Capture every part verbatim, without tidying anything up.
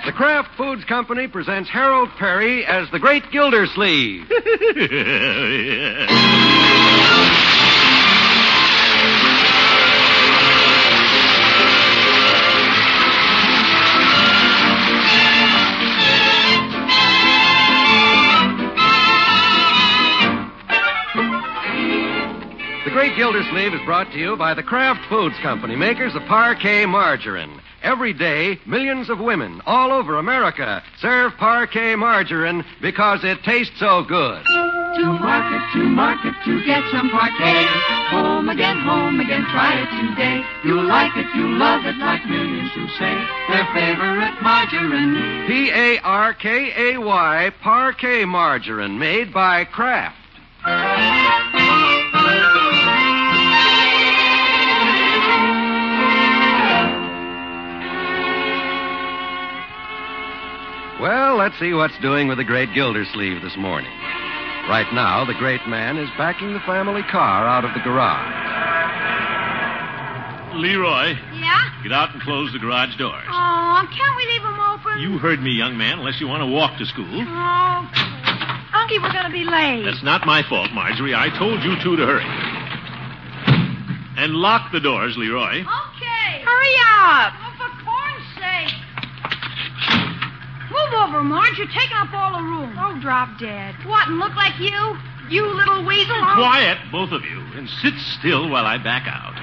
The Kraft Foods Company presents Harold Perry as the Great Gildersleeve. The Great Gildersleeve is brought to you by the Kraft Foods Company, makers of Parquet margarine. Every day, millions of women all over America serve Parquet margarine because it tastes so good. To market, to market, to get some Parquet. Home again, home again, try it today. You'll like it, you'll love it, like millions who say their favorite margarine. P A R K A Y, Parquet margarine, made by Kraft. Well, let's see what's doing with the Great Gildersleeve this morning. Right now, the great man is backing the family car out of the garage. Leroy. Yeah? Get out and close the garage doors. Oh, can't we leave them open? You heard me, young man, unless you want to walk to school. Oh, Unky, we're going to be late. That's not my fault, Marjorie. I told you two to hurry. And lock the doors, Leroy. Okay. Hurry up. Oh, for corn's sake. Move over, Marge. You're taking up all the room. Oh, drop dead. What, and look like you? You little weasel? Oh. Quiet, both of you, and sit still while I back out.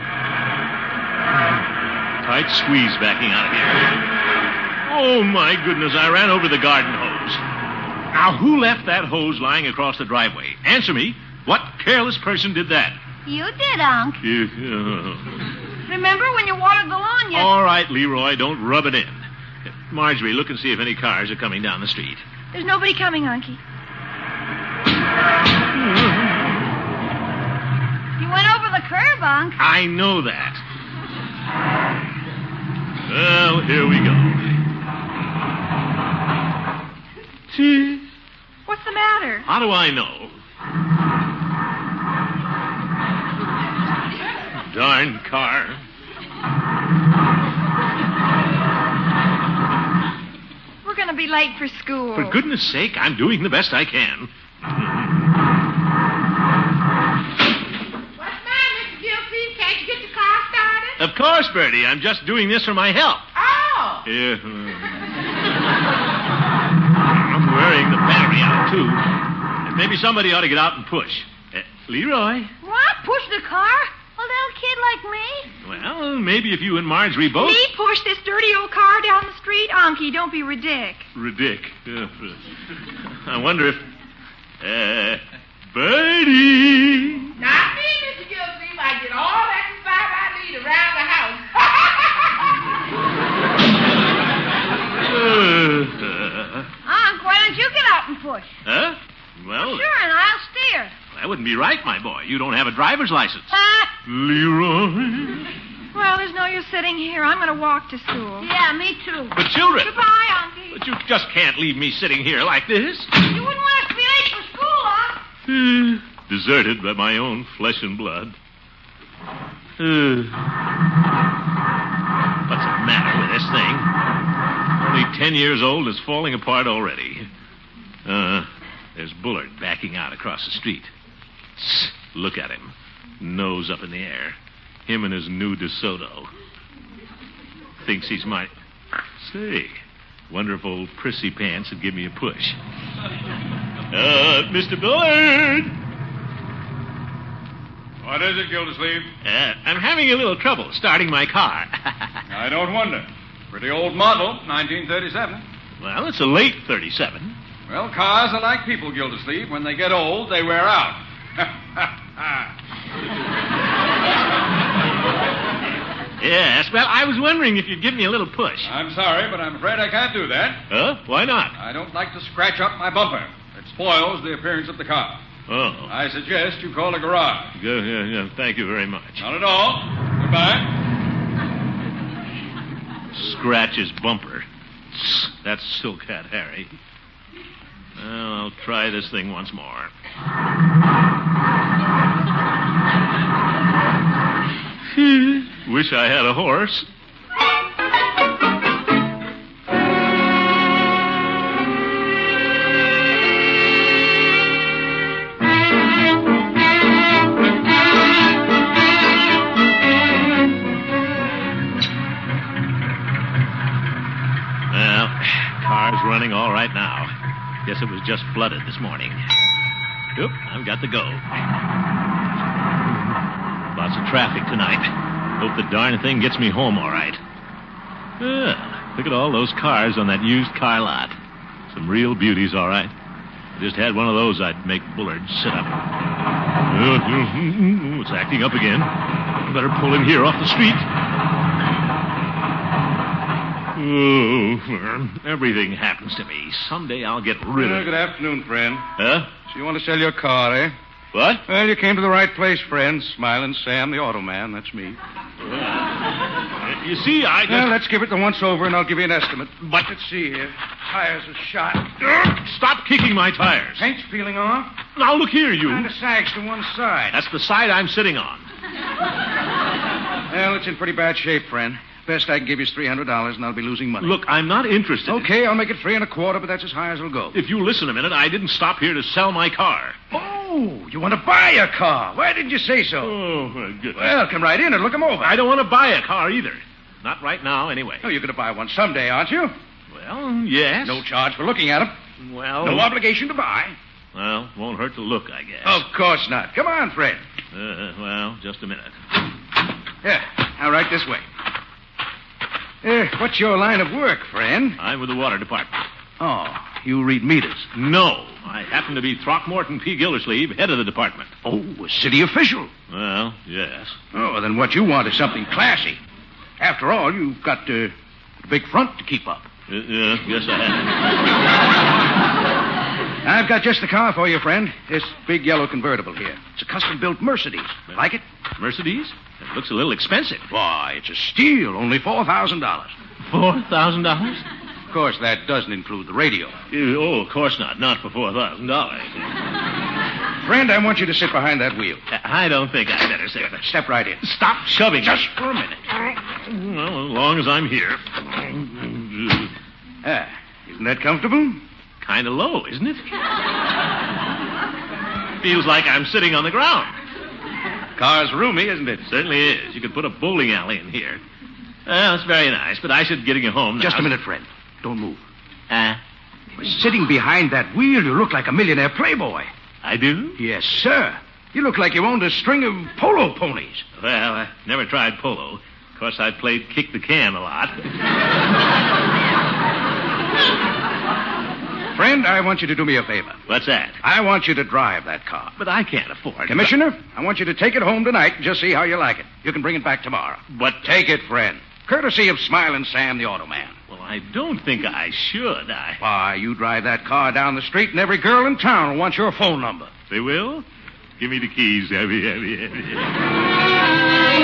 Tight squeeze backing out of here. Oh, my goodness, I ran over the garden hose. Now, who left that hose lying across the driveway? Answer me. What careless person did that? You did, Unc. Uh, Remember when you watered the lawn yesterday? All right, Leroy, don't rub it in. Marjorie, look and see if any cars are coming down the street. There's nobody coming, Unky. You went over the curb, Unc. I know that. Well, here we go. What's the matter? How do I know? Darn car. We're going to be late for school. For goodness sake, I'm doing the best I can. What's the matter, Mister Gilsey? Can't you get your car started? Of course, Bertie. I'm just doing this for my health. Oh! Yeah. I'm wearing the battery out, too. And maybe somebody ought to get out and push. Uh, Leroy? What? Push the car? A little kid like me? Well, maybe if you and Marjorie both... Me push this dirty old car down the street? Unky, don't be ridic. Ridic. Uh, I wonder if... Uh, Bertie! Not me, Mister Gilsey. I get all that exercise I need around the house. uh, Unc, why don't you get out and push? huh? Well... Sure, and I'll steer. That wouldn't be right, my boy. You don't have a driver's license. Ah! Leroy? Well, there's no use sitting here. I'm going to walk to school. Yeah, me too. But children... Goodbye, Unky. But you just can't leave me sitting here like this. You wouldn't want us to be late for school, Unc. Uh, deserted by my own flesh and blood. Uh, what's the matter with this thing? Only ten years old, it's falling apart already. Uh, there's Bullard backing out across the street. Look at him. Nose up in the air. Him and his new DeSoto. Thinks he's my... Say, wonder if old Prissy Pants would give me a push. Uh, Mister Bullard! What is it, Gildersleeve? Uh, I'm having a little trouble starting my car. I don't wonder. Pretty old model, nineteen thirty-seven. Well, it's a late thirty-seven. Well, cars are like people, Gildersleeve. When they get old, they wear out. Yes, well, I was wondering if you'd give me a little push. I'm sorry, but I'm afraid I can't do that. Huh? Why not? I don't like to scratch up my bumper. It spoils the appearance of the car. Oh. I suggest you call a garage. Yeah, yeah, yeah. Thank you very much. Not at all. Goodbye. Scratch his bumper. That's Silk Hat Harry. Well, I'll try this thing once more. Wish I had a horse. car's running all right now. Guess it was just flooded this morning. Oop, I've got to go. Lots of traffic tonight. Hope the darn thing gets me home all right. Ah, look at all those cars on that used car lot. Some real beauties, all right. I just had one of those, I'd make Bullard sit up. Oh, it's acting up again. Better pull him here off the street. Oh, everything happens to me. Someday I'll get rid Well, of good it. afternoon, friend. Huh? So you want to sell your car, eh? What? Well, you came to the right place, friend. Smiling Sam, the auto man. That's me. Uh, you see, I just... Well, let's give it the once over, and I'll give you an estimate. But let's see here. Tires are shot. Stop kicking my tires. Paint's peeling off. Now, look here, you. Kind of sags to one side. That's the side I'm sitting on. Well, it's in pretty bad shape, friend. Best I can give you is three hundred dollars, and I'll be losing money. Look, I'm not interested. Okay, I'll make it three and a quarter, but that's as high as it'll go. If you listen a minute, I didn't stop here to sell my car. Oh, you want to buy a car? Why didn't you say so? Oh, my goodness. Well, come right in and look 'em over. I don't want to buy a car either. Not right now, anyway. Oh, you're going to buy one someday, aren't you? Well, yes. No charge for looking at 'em. Well... No obligation to buy. Well, won't hurt to look, I guess. Of course not. Come on, friend. Uh, well, just a minute. Here, now right this way. Uh, what's your line of work, friend? I'm with the water department. Oh, you read meters. No, I happen to be Throckmorton P. Gildersleeve, head of the department. Oh, a city official. Well, yes. Oh, then what you want is something classy. After all, you've got uh, a big front to keep up. Uh, uh, yes, I have. I've got just the car for you, friend. This big yellow convertible here. It's a custom-built Mercedes. Like it? Mercedes? It looks a little expensive. Why, it's a steal. Only four thousand dollars. Four thousand dollars? Of course, that doesn't include the radio. Oh, of course not. Not for four thousand dollars. Friend, I want you to sit behind that wheel. I don't think I'd better sit. Step right in. Stop shoving. Just for a minute. Well, as long as I'm here. Ah, isn't that comfortable? Kind of low, isn't it? Feels like I'm sitting on the ground. Car's roomy, isn't it? Certainly is. You could put a bowling alley in here. Well, it's very nice, but I should get you home now. Just a minute, friend. Don't move. Ah? Sitting behind that wheel, you look like a millionaire playboy. I do? Yes, sir. You look like you owned a string of polo ponies. Well, I never tried polo. Of course, I played kick the can a lot. Friend, I want you to do me a favor. What's that? I want you to drive that car. But I can't afford it. Commissioner, I want you to take it home tonight and just see how you like it. You can bring it back tomorrow. But... Take it, friend. Courtesy of Smiling Sam, the auto man. Well, I don't think I should. I... Why, you drive that car down the street and every girl in town will want your phone number. They will? Give me the keys. Heavy, heavy, heavy.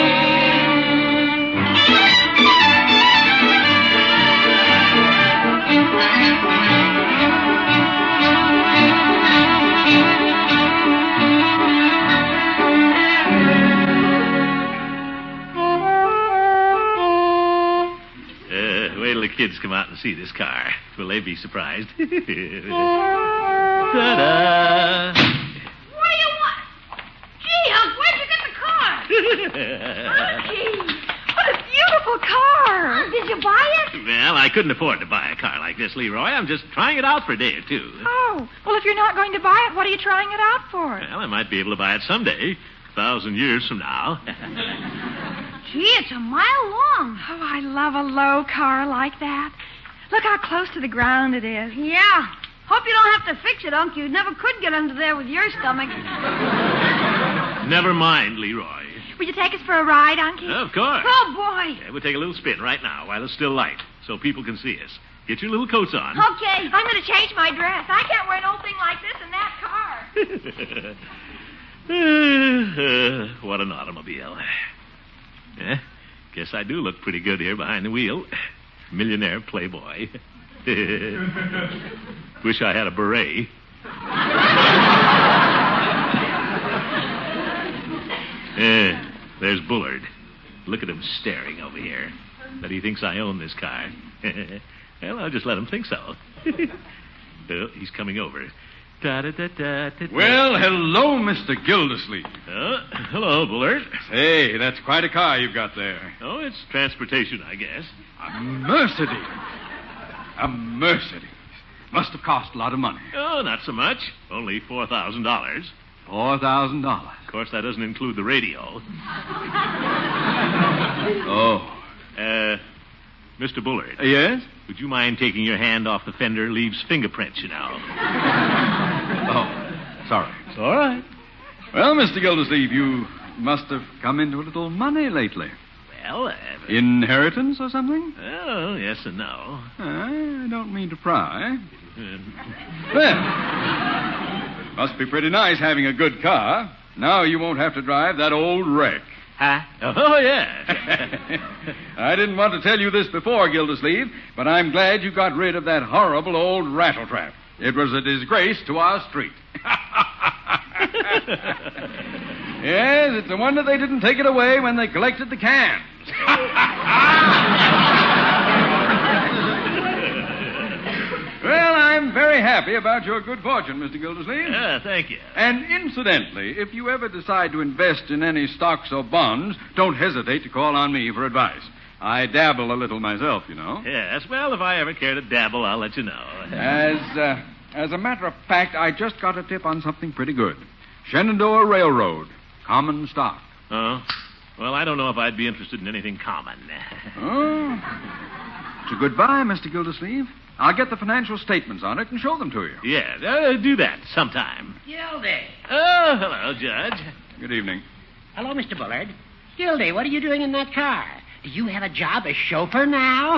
The kids come out and see this car. Will they be surprised? Ta-da! What do you want? Gee, Unc, where'd you get the car? Unky, what a beautiful car. Did you buy it? Well, I couldn't afford to buy a car like this, Leroy. I'm just trying it out for a day or two. Oh, well, if you're not going to buy it, what are you trying it out for? Well, I might be able to buy it someday, a thousand years from now. Gee, it's a mile long. Oh, I love a low car like that. Look how close to the ground it is. Yeah. Hope you don't have to fix it, Unc. You never could get under there with your stomach. Never mind, Leroy. Will you take us for a ride, Unky? Of course. Oh, boy. Yeah, we'll take a little spin right now while it's still light, so people can see us. Get your little coats on. Okay. I'm going to change my dress. I can't wear an old thing like this in that car. uh, what an automobile. Eh? Guess I do look pretty good here behind the wheel. Millionaire playboy. Wish I had a beret. eh, there's Bullard. Look at him staring over here. But he thinks I own this car. Well, I'll just let him think so. Oh, he's coming over. Da-da-da-da-da-da. Well, hello, Mister Gildersleeve. Oh, hello, Bullard. Hey, that's quite a car you've got there. Oh, it's transportation, I guess. A Mercedes. A Mercedes. Must have cost a lot of money. Oh, not so much. Only four thousand dollars. Four thousand dollars. Of course, that doesn't include the radio. Oh. Uh, Mister Bullard. Uh, yes? Would you mind taking your hand off the fender? Leaves fingerprints, you know. Oh, sorry. It's all right. Well, Mister Gildersleeve, you must have come into a little money lately. Well, uh, Inheritance or something? oh, yes and no. I don't mean to pry. Uh, Well, must be pretty nice having a good car. Now you won't have to drive that old wreck. huh? Oh, yeah. I didn't want to tell you this before, Gildersleeve, but I'm glad you got rid of that horrible old rattletrap. It was a disgrace to our street. Yes, it's a wonder they didn't take it away when they collected the cans. Well, I'm very happy about your good fortune, Mister Gildersleeve. Yeah, thank you. And incidentally, if you ever decide to invest in any stocks or bonds, don't hesitate to call on me for advice. I dabble a little myself, you know. Yes, well, if I ever care to dabble, I'll let you know. As uh, as a matter of fact, I just got a tip on something pretty good. Shenandoah Railroad, common stock. Oh? Well, I don't know if I'd be interested in anything common. Oh. So goodbye, Mister Gildersleeve. I'll get the financial statements on it and show them to you. Yeah, uh, do that sometime. Gildy. Oh, hello, Judge. Good evening. Hello, Mister Bullard. Gildy, what are you doing in that car? Do you have a job as chauffeur now?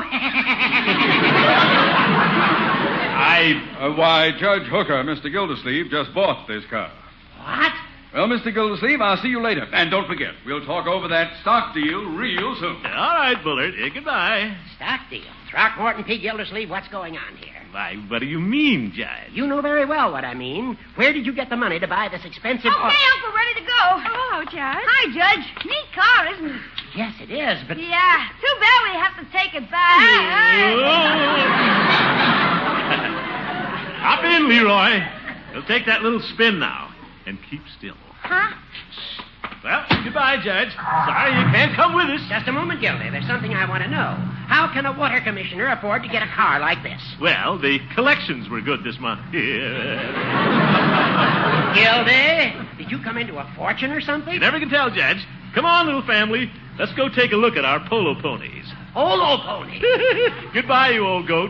I... Uh, why, Judge Hooker, Mister Gildersleeve just bought this car. What? Well, Mister Gildersleeve, I'll see you later. And don't forget, we'll talk over that stock deal real soon. All right, Bullard. Uh, goodbye. Stock deal. Throckmorton P. Gildersleeve, what's going on here? Why, what do you mean, Judge? You know very well what I mean. Where did you get the money to buy this expensive... Okay, Uncle, ready to go. Hello, Judge. Hi, Judge. Neat car, isn't it? Yes, it is, but... Yeah, too bad we have to take it back. Hop in, Leroy. We'll take that little spin now. And keep still. Huh? Well, goodbye, Judge. Sorry you can't come with us. Just a moment, Gildy. There's something I want to know. How can a water commissioner afford to get a car like this? Well, the collections were good this month. Gildy, did you come into a fortune or something? You never can tell, Judge. Come on, little family. Let's go take a look at our polo ponies. Polo pony? Goodbye, you old goat.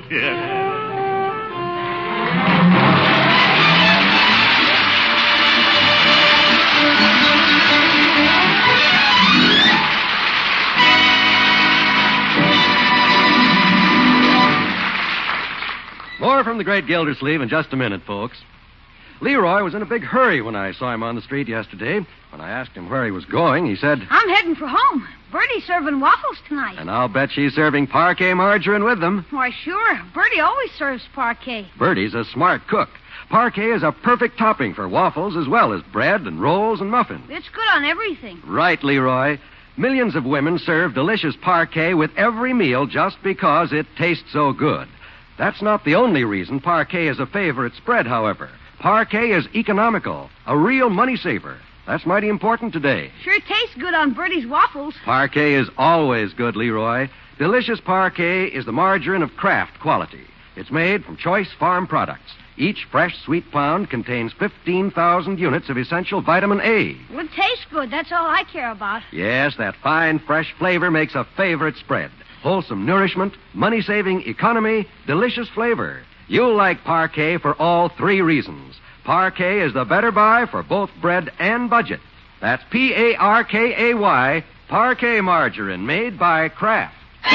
More from the great Gildersleeve in just a minute, folks. Leroy was in a big hurry when I saw him on the street yesterday. When I asked him where he was going, he said, I'm heading for home. Bertie's serving waffles tonight. and I'll bet she's serving parquet margarine with them. Why, sure. Bertie always serves parquet. Bertie's a smart cook. Parquet is a perfect topping for waffles as well as bread and rolls and muffins. It's good on everything. Right, Leroy. Millions of women serve delicious parquet with every meal just because it tastes so good. That's not the only reason parquet is a favorite spread, however. Parquet is economical, a real money saver. That's mighty important today. Sure tastes good on Bertie's waffles. Parquet is always good, Leroy. Delicious parquet is the margarine of Kraft quality. It's made from choice farm products. Each fresh, sweet pound contains fifteen thousand units of essential vitamin A. Well, it tastes good. That's all I care about. Yes, that fine, fresh flavor makes a favorite spread. Wholesome nourishment, money-saving economy, delicious flavor. You'll like Parquet for all three reasons. Parquet is the better buy for both bread and budget. That's P A R K A Y, Parquet margarine made by Kraft.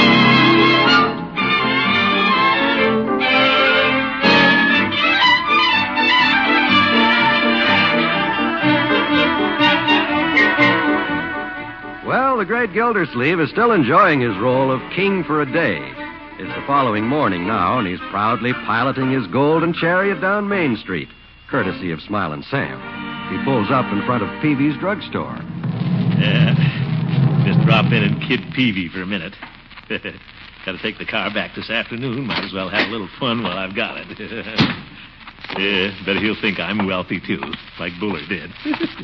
Well, the great Gildersleeve is still enjoying his role of king for a day. It's the following morning now, and he's proudly piloting his golden chariot down Main Street, courtesy of Smiling Sam. He pulls up in front of Peavy's drugstore. Yeah. Just drop in and kid Peavy for a minute. Got to take the car back this afternoon. Might as well have a little fun while I've got it. Yeah, bet he'll think I'm wealthy, too, like Bullard did.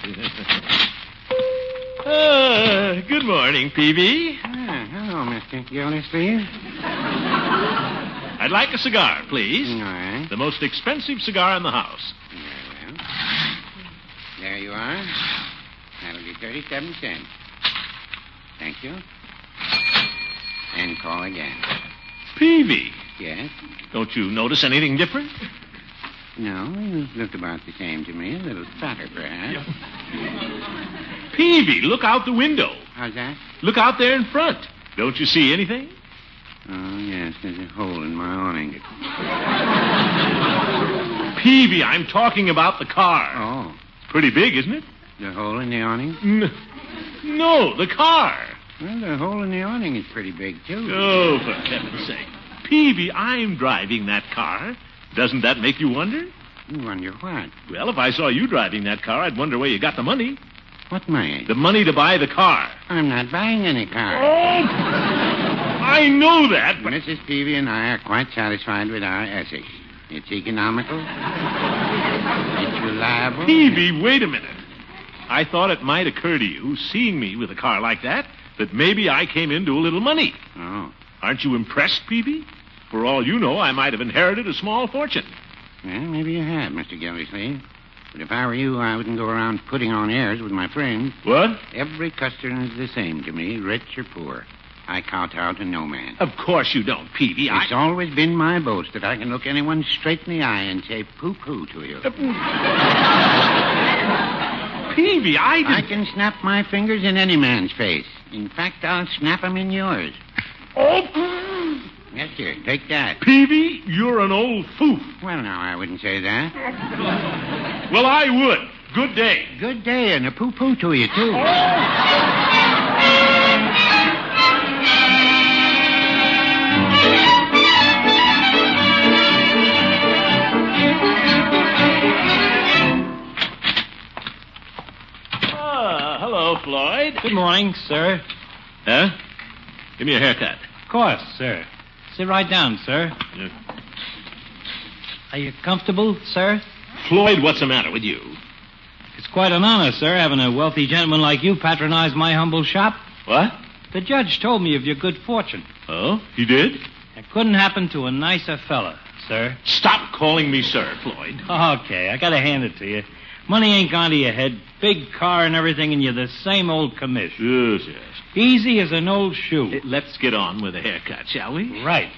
Uh, good morning, Peavy. Ah, hello, Mister Gildersleeve. I'd like a cigar, please. All right. The most expensive cigar in the house. Very well. There you are. That'll be thirty-seven cents. Thank you. And call again. Peavy, Yes? don't you notice anything different? No, you look about the same to me. A little fatter, perhaps. Peavy, look out the window. How's that? Look out there in front. Don't you see anything? Oh, yes, there's a hole in my awning. Peavy, I'm talking about the car. Oh, Pretty big, isn't it? the hole in the awning? N- no, the car. Well, the hole in the awning is pretty big, too. Oh, for heaven's sake. Peavy, I'm driving that car. Doesn't that make you wonder? You wonder what? Well, if I saw you driving that car, I'd wonder where you got the money. What money? The money to buy the car. I'm not buying any car. Oh! I know that, but... Missus Peavy and I are quite satisfied with our Essex. It's economical. It's reliable. Peavy, wait a minute. I thought it might occur to you, seeing me with a car like that, that maybe I came into a little money. Oh. Aren't you impressed, Peavy? For all you know, I might have inherited a small fortune. Well, maybe you have, Mister Gildersleeve. But if I were you, I wouldn't go around putting on airs with my friends. What? Every customer is the same to me, rich or poor. I kowtow to no man. Of course you don't, Peavy. It's always been my boast that I can look anyone straight in the eye and say poo-poo to you. Peavy, I I didn't... can snap my fingers in any man's face. In fact, I'll snap 'em in yours. Oh! Yes, sir. Take that. Peavy, you're an old foof. Well, now, I wouldn't say that. Well, I would. Good day. Good day, and a poo-poo to you, too. Ah, hello, Floyd. Good morning, sir. Huh? Give me a haircut. Of course, sir. Sit right down, sir. Yeah. Are you comfortable, sir? Floyd, what's the matter with you? It's quite an honor, sir, having a wealthy gentleman like you patronize my humble shop. What? The judge told me of your good fortune. Oh, he did? It couldn't happen to a nicer fella, sir. Stop calling me sir, Floyd. Okay, I gotta hand it to you. Money ain't gone to your head. Big car and everything, and you're the same old commish. Yes, yes. Easy as an old shoe. Uh, Let's get on with the haircut, shall we? Right.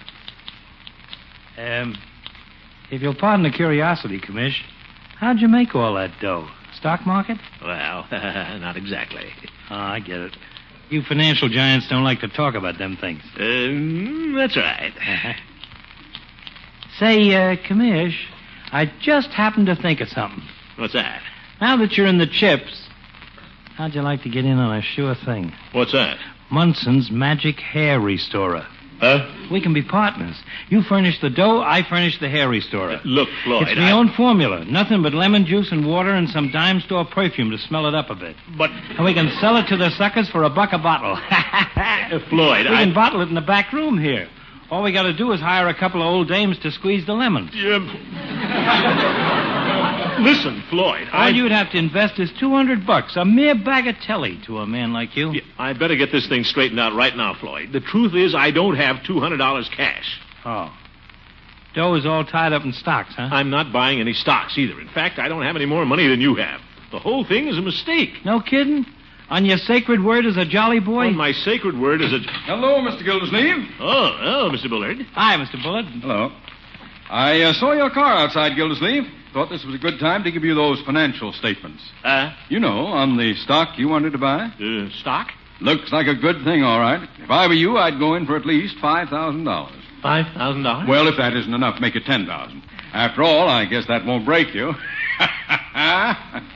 Um, if you'll pardon the curiosity, commish, how'd you make all that dough? Stock market? Well, not exactly. Oh, I get it. You financial giants don't like to talk about them things. Um, that's right. Say, uh, commish, I just happened to think of something. What's that? Now that you're in the chips, how'd you like to get in on a sure thing? What's that? Munson's Magic Hair Restorer. Huh? We can be partners. You furnish the dough, I furnish the hair restorer. Look, Floyd, It's my I... own formula. Nothing but lemon juice and water and some dime store perfume to smell it up a bit. But... And we can sell it to the suckers for a buck a bottle. Uh, Floyd, we I... can bottle it in the back room here. All we got to do is hire a couple of old dames to squeeze the lemons. Yeah. Listen, Floyd, All I... you'd have to invest is two hundred bucks, a mere bagatelle to a man like you. Yeah, I better get this thing straightened out right now, Floyd. The truth is I don't have two hundred dollars cash. Oh. Dough is all tied up in stocks, huh? I'm not buying any stocks either. In fact, I don't have any more money than you have. The whole thing is a mistake. No kidding? On your sacred word as a jolly boy? On my sacred word as a... Hello, Mister Gildersleeve. Oh, oh, Mister Bullard. Hi, Mister Bullard. Hello. I uh, saw your car outside, Gildersleeve. Thought this was a good time to give you those financial statements. Uh? You know, on the stock you wanted to buy. Uh, stock? Looks like a good thing, all right. If I were you, I'd go in for at least five thousand dollars. Five thousand dollars? Well, if that isn't enough, make it ten thousand dollars. After all, I guess that won't break you. uh,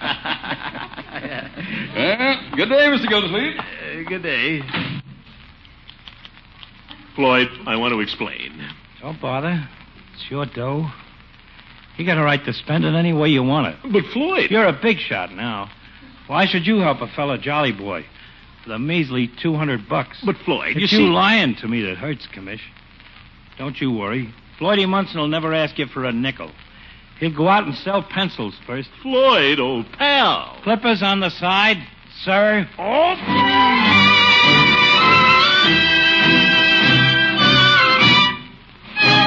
good day, Mister Gildersleeve. Uh, good day. Floyd, I want to explain. Don't bother. It's your dough. You got a right to spend it any way you want it. But, Floyd... You're a big shot now. Why should you help a fella jolly boy with a measly two hundred bucks? But, Floyd, it's you you see... lying to me that hurts, commish. Don't you worry. Floydie Munson will never ask you for a nickel. He'll go out and sell pencils first. Floyd, old pal. Clippers on the side, sir. Oh!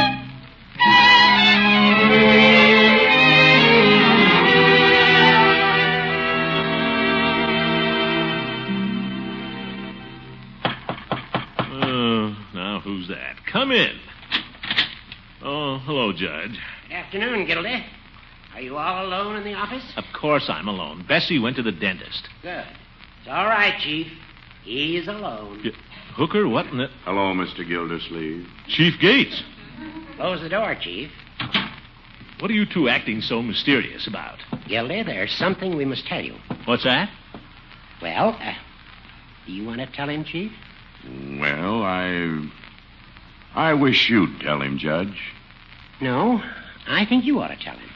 Oh, hello, Judge. Good afternoon, Gildy. Are you all alone in the office? Of course I'm alone. Bessie went to the dentist. Good. It's all right, Chief. He's alone. Y- Hooker, what in the... Hello, Mister Gildersleeve. Chief Gates. Close the door, Chief. What are you two acting so mysterious about? Gildy, there's something we must tell you. What's that? Well, uh, do you want to tell him, Chief? Well, I... I wish you'd tell him, Judge. No, I think you ought to tell him.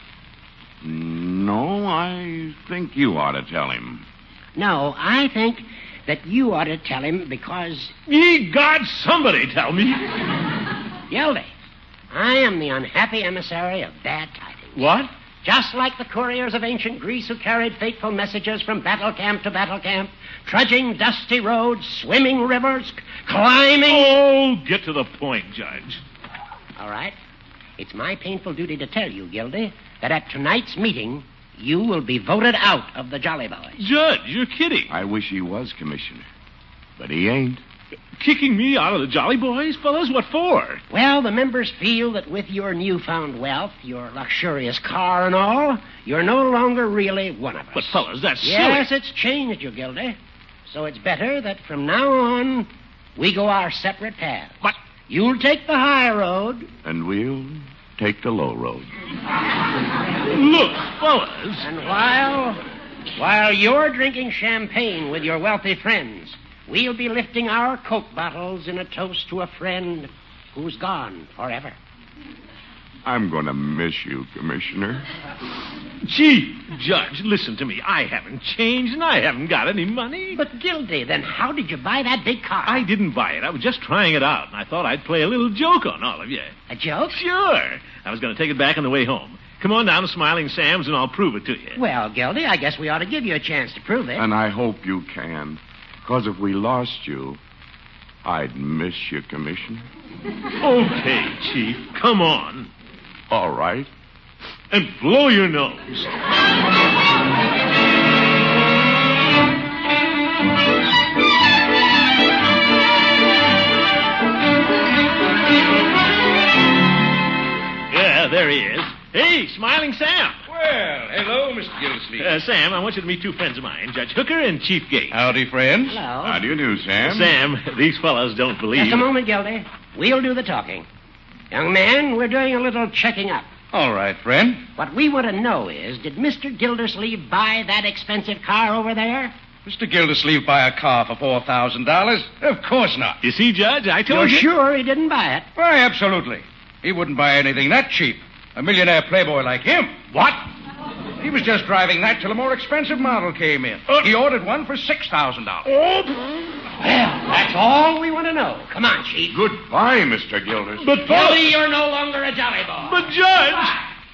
No, I think you ought to tell him. No, I think that you ought to tell him because... Ye God, somebody tell me. Gildy, I am the unhappy emissary of bad tidings. What? Just like the couriers of ancient Greece who carried fateful messages from battle camp to battle camp, trudging dusty roads, swimming rivers, climbing... Oh, get to the point, Judge. All right. It's my painful duty to tell you, Gildy, that at tonight's meeting, you will be voted out of the Jolly Boys. Judge, you're kidding. I wish he was, Commissioner. But he ain't. Kicking me out of the Jolly Boys, fellas? What for? Well, the members feel that with your newfound wealth, your luxurious car and all, you're no longer really one of us. But, fellas, that's Yes, silly. it's changed you, Gildy. So it's better that from now on, we go our separate paths. But... You'll take the high road. And we'll take the low road. Look, fellas. And while, while you're drinking champagne with your wealthy friends, we'll be lifting our Coke bottles in a toast to a friend who's gone forever. I'm going to miss you, Commissioner. Chief, Judge, listen to me. I haven't changed and I haven't got any money. But, Gildy, then how did you buy that big car? I didn't buy it. I was just trying it out, and I thought I'd play a little joke on all of you. A joke? Sure. I was going to take it back on the way home. Come on down to Smiling Sam's and I'll prove it to you. Well, Gildy, I guess we ought to give you a chance to prove it. And I hope you can. Because if we lost you, I'd miss you, Commissioner. Okay, Chief. Come on. All right. And blow your nose. Yeah, there he is. Hey, Smiling Sam. Well, hello, Mister Gildersleeve. Uh, Sam, I want you to meet two friends of mine, Judge Hooker and Chief Gates. Howdy, friends. Hello. How do you do, Sam? Sam, these fellows don't believe... Just a moment, Gildy. We'll do the talking. Young man, we're doing a little checking up. All right, friend. What we want to know is, did Mister Gildersleeve buy that expensive car over there? Mister Gildersleeve buy a car for four thousand dollars? Of course not. You see, Judge, I told You're you... sure he didn't buy it? Why, absolutely. He wouldn't buy anything that cheap. A millionaire playboy like him. What? He was just driving that till a more expensive model came in. Uh, he ordered one for six thousand dollars. Well, that's all we want to know. Come on, Chief. Goodbye, Mister Gildersleeve. But, fellas... Gildy, you're no longer a jolly boy. But, Judge...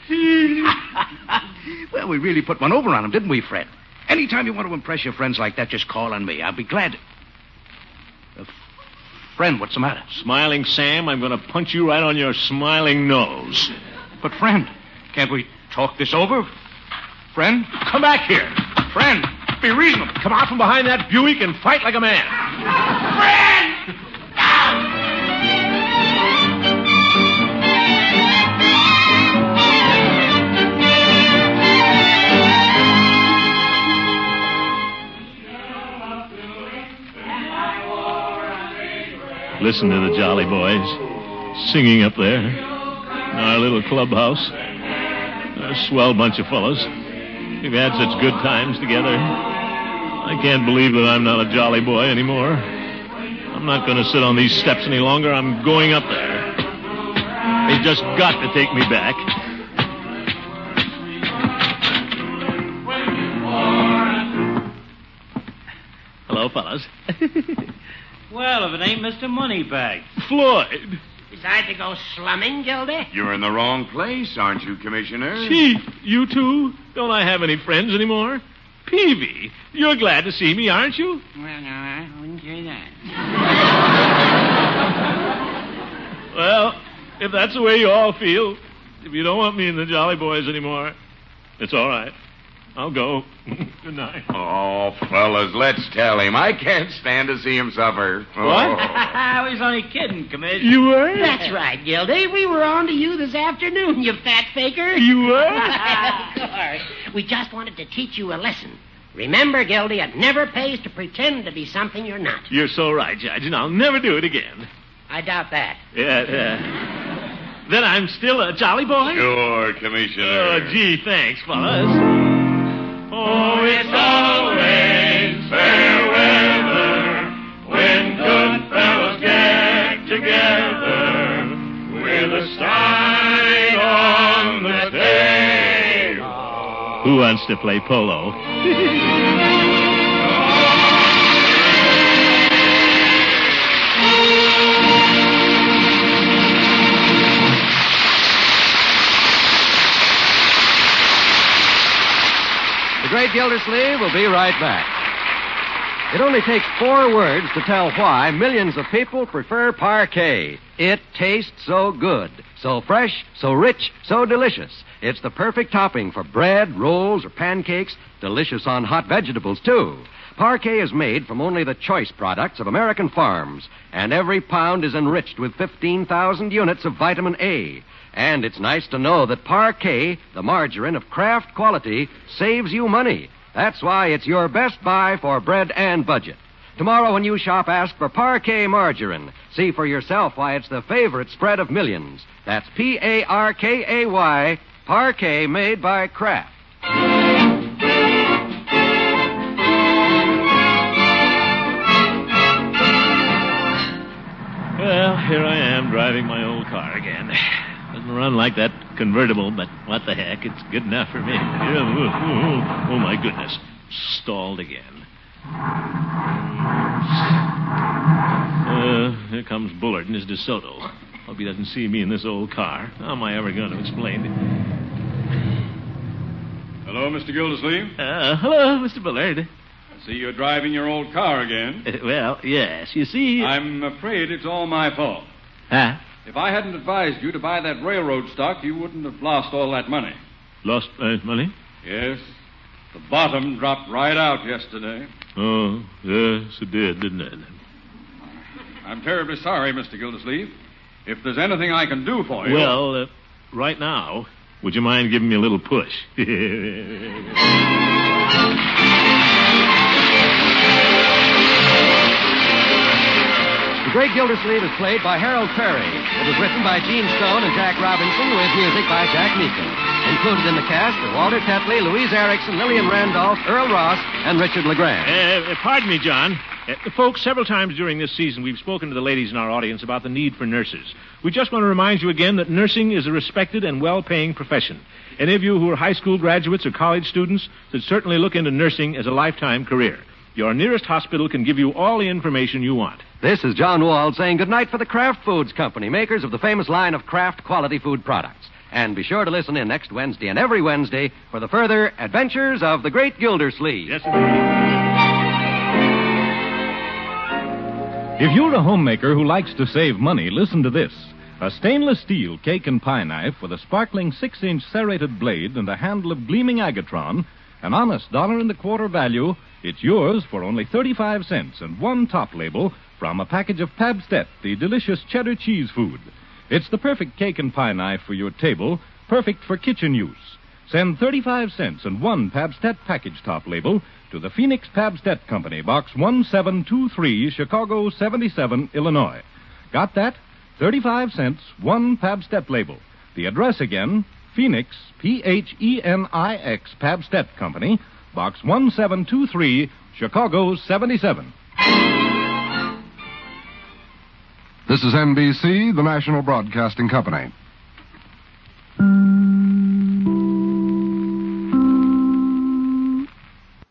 Well, we really put one over on him, didn't we, Fred? Anytime you want to impress your friends like that, just call on me. I'll be glad to... Uh, friend, what's the matter? Smiling Sam, I'm going to punch you right on your smiling nose. But, friend, can't we talk this over? Friend? Come back here. Friend, be reasonable. Come out from behind that Buick and fight like a man. Friend! Listen to the Jolly Boys singing up there in our little clubhouse. They're a swell bunch of fellows. We've had such good times together. I can't believe that I'm not a Jolly Boy anymore. I'm not going to sit on these steps any longer. I'm going up there. They've just got to take me back. Hello, fellas. Well, if it ain't Mister Moneybag. Floyd. Decide to go slumming, Gildy? You're in the wrong place, aren't you, Commissioner? Chief, you too? Don't I have any friends anymore? Peavy, you're glad to see me, aren't you? Well, no, I wouldn't say that. Well, if that's the way you all feel, if you don't want me in the Jolly Boys anymore, it's all right. I'll go. Good night. Oh, fellas, let's tell him. I can't stand to see him suffer. Oh. What? I was only kidding, Commish. You were? That's right, Gildy. We were on to you this afternoon, you fat faker. You were? Of course. We just wanted to teach you a lesson. Remember, Gildy, it never pays to pretend to be something you're not. You're so right, Judge, and I'll never do it again. I doubt that. Yeah, uh, then I'm still a jolly boy? Sure, Commissioner. Oh, gee, thanks, fellas. Oh, it's always fair weather when good fellows get together with a sign on the table. Who wants to play polo? The Great Gildersleeve will be right back. It only takes four words to tell why millions of people prefer Parquet. It tastes so good, so fresh, so rich, so delicious. It's the perfect topping for bread, rolls, or pancakes. Delicious on hot vegetables, too. Parquet is made from only the choice products of American farms, and every pound is enriched with fifteen thousand units of vitamin A. And it's nice to know that Parquet, the margarine of Kraft quality, saves you money. That's why it's your best buy for bread and budget. Tomorrow when you shop, ask for Parquet margarine. See for yourself why it's the favorite spread of millions. That's P A R K A Y, Parquet made by Kraft. Well, here I am driving my old car again. Doesn't run like that convertible, but what the heck, it's good enough for me. Oh, oh my goodness. Stalled again. Uh, here comes Bullard and his DeSoto. Hope he doesn't see me in this old car. How am I ever going to explain it? Hello, Mister Gildersleeve. Uh, hello, Mister Bullard. I see you're driving your old car again. Uh, well, yes. You see... I'm afraid it's all my fault. Huh? If I hadn't advised you to buy that railroad stock, you wouldn't have lost all that money. Lost uh, money? Yes. The bottom dropped right out yesterday. Oh, yes, it did, didn't it? I'm terribly sorry, Mister Gildersleeve. If there's anything I can do for you... Well, uh, right now, would you mind giving me a little push? The Great Gildersleeve is played by Harold Perry. It was written by Gene Stone and Jack Robinson with music by Jack Meekin. Included in the cast are Walter Tetley, Louise Erickson, Lillian Randolph, Earl Ross, and Richard LeGrand. Uh, pardon me, John. Uh, folks, several times during this season, we've spoken to the ladies in our audience about the need for nurses. We just want to remind you again that nursing is a respected and well-paying profession. Any of you who are high school graduates or college students should certainly look into nursing as a lifetime career. Your nearest hospital can give you all the information you want. This is John Wald saying goodnight for the Kraft Foods Company, makers of the famous line of Kraft quality food products. And be sure to listen in next Wednesday and every Wednesday for the further adventures of the Great Gildersleeve. Yes, indeed. If you're a homemaker who likes to save money, listen to this. A stainless steel cake and pie knife with a sparkling six-inch serrated blade and a handle of gleaming agatron, an honest dollar and a quarter value, it's yours for only thirty-five cents and one top label from a package of Pabstet, the delicious cheddar cheese food. It's the perfect cake and pie knife for your table, perfect for kitchen use. Send thirty-five cents and one Pabstet package top label to the Phoenix Pabstet Company, Box one seven two three, Chicago seventy-seven, Illinois. Got that? thirty-five cents, one Pabstet label. The address again, Phoenix, P H E N I X, Pabstet Company, Box one seven two three, Chicago seventy-seven. This is N B C, the National Broadcasting Company.